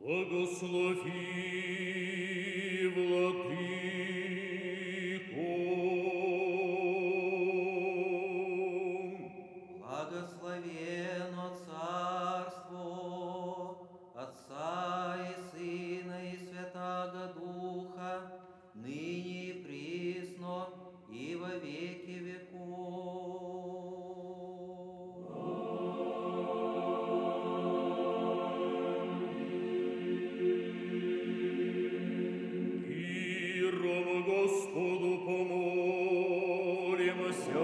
Благослови, Владыко. Благословенно Царство Отца и Сына и Святаго Духа, ныне и присно и во веки веков. Миром Господу помолимся.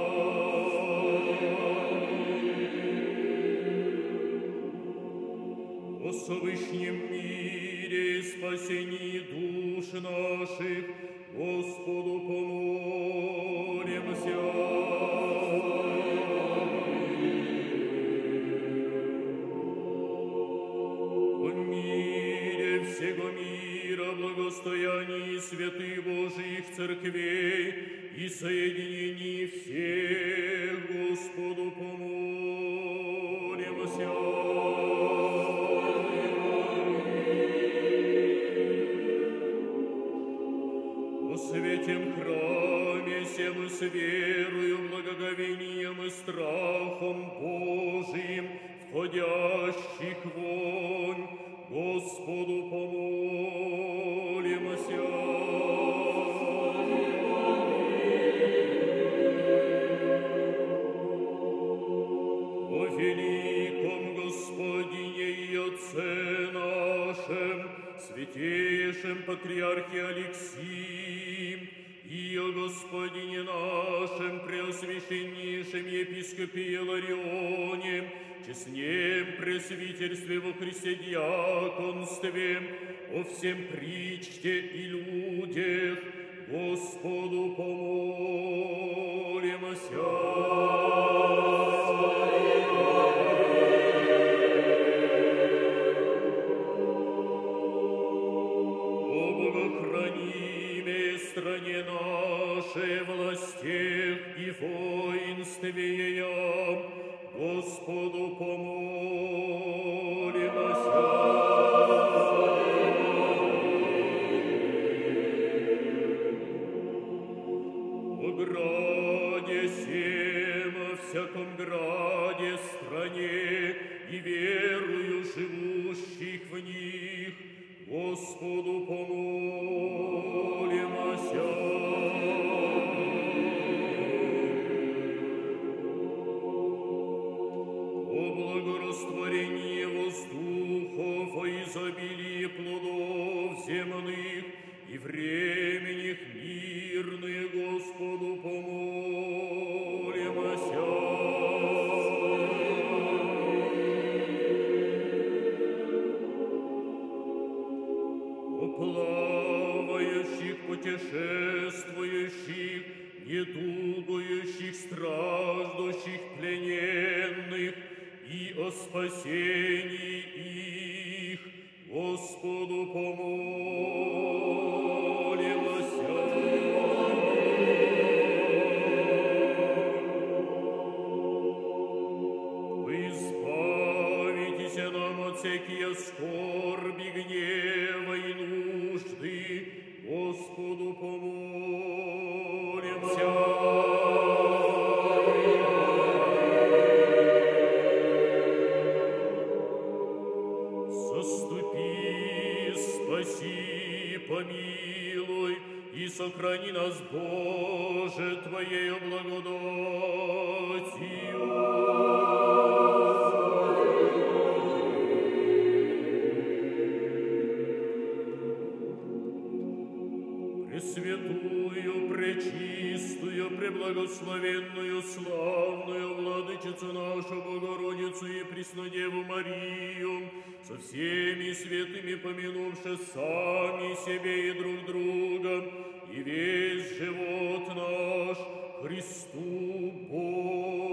О Всевышнем мире и спасении душ наших Господу помолимся. О мире всего мира, благостоянии святых Божиих церквей и соединении всех Господу помолимся. О святем храме сем и с верою, благоговением и страхом Божиим, входящих вонь, Господу помолимся. О великом Господине и Отце нашем, святейшем Патриархе Алексии, и о Господине нашем, Преосвященнейшем Епископе Иларионе, честнем пресвитерстве во Христе диаконстве, о всем причте и людях, Господу помолимся. Стране нашей, властях и воинстве ее, Господу помолимся. О граде сем, о всяком граде, стране и верую живущих в них, Господу помолимся. О благорастворении воздухов, о изобилии плодов земных и временных мирных, Господу помолимся. О плавающих, путешествующих, недугующих, страждущих, плененных, и о спасении их, Господу помолимся. Вы избавитесь нам от всякие скорби, гнева и нужды, Господу помолимся. Заступи, спаси, помилуй и сохрани нас, Боже, Твоею благодатью. Пресвятую, пречистую, преблагословенную, славную Владычицу нашу Богородицу и Преснодеву Марию, со всеми святыми помянувши сами себе и друг друга, и весь живот наш Христу Богу